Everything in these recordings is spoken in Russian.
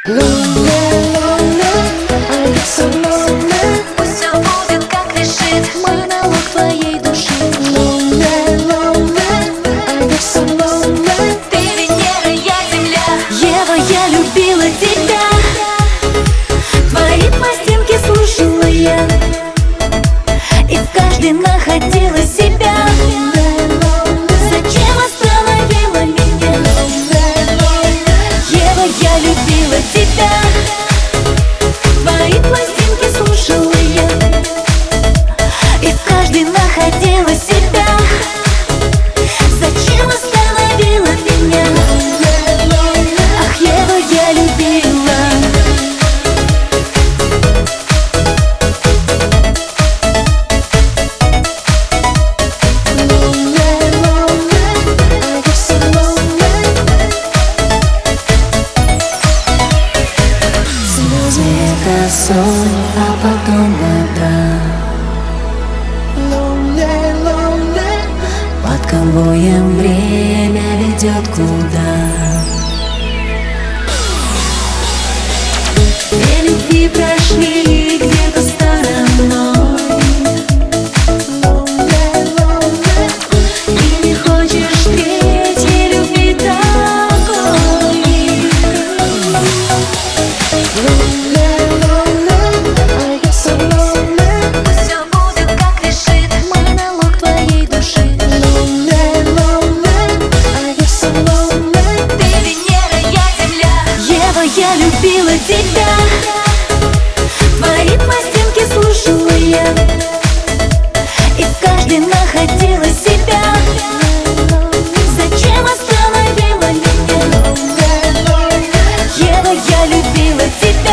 Lonely, lonely, I get so lonely. Пусть все будет как решит Монолог твоей души. Lonely, lonely, I get so lonely. Ты Венера, я Земля. Ева, я любила тебя. Твои пластинки слушала я, и в каждой находила себя. Зачем остановила меня? Ева, я любила тебя. Твои пластинки слушала я, и в каждой находила себя. Зачем остановила меня? Ах, Ева, я любила. Сон, а потом вода. Под конвоем время ведет куда. Две любви прошли где-то стороной, и не хочешь третьей любви такой. Пусть все будет как решит Монолог твоей души. Ты Венера, я Земля. Ева, я любила тебя. Твои пластинки слушала я, и в каждой находила себя. Зачем остановила меня? Ева, я любила тебя.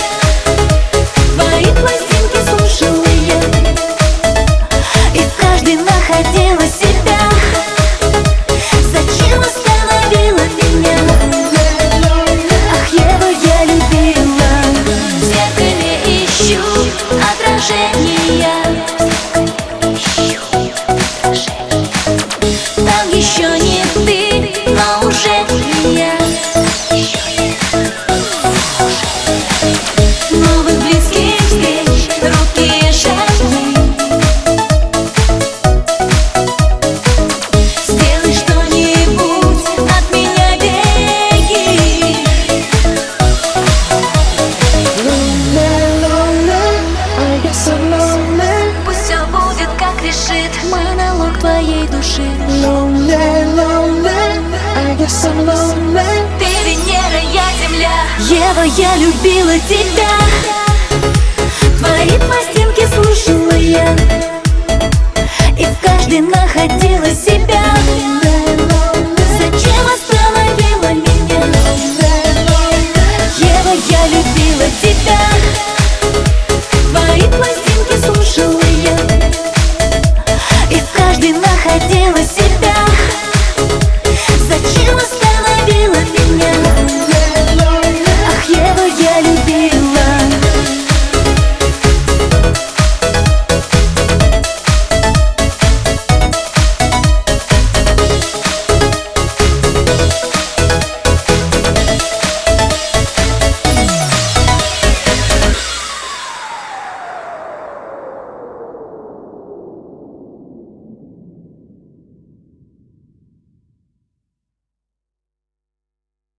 Твои пластинки слушала я, и в каждой находила себя. Зачем остановила меня? Ах, Ева, я любила. В зеркале ищу отражения. Там еще не ты, но уже я. Новых близких встреч, руки и шаги. Сделай что-нибудь, от меня беги. Пусть все будет как решит Монолог твоей души. Ты Венера, я Земля. Ева, я любила тебя. Твои пластинки слушала я, и в каждой находила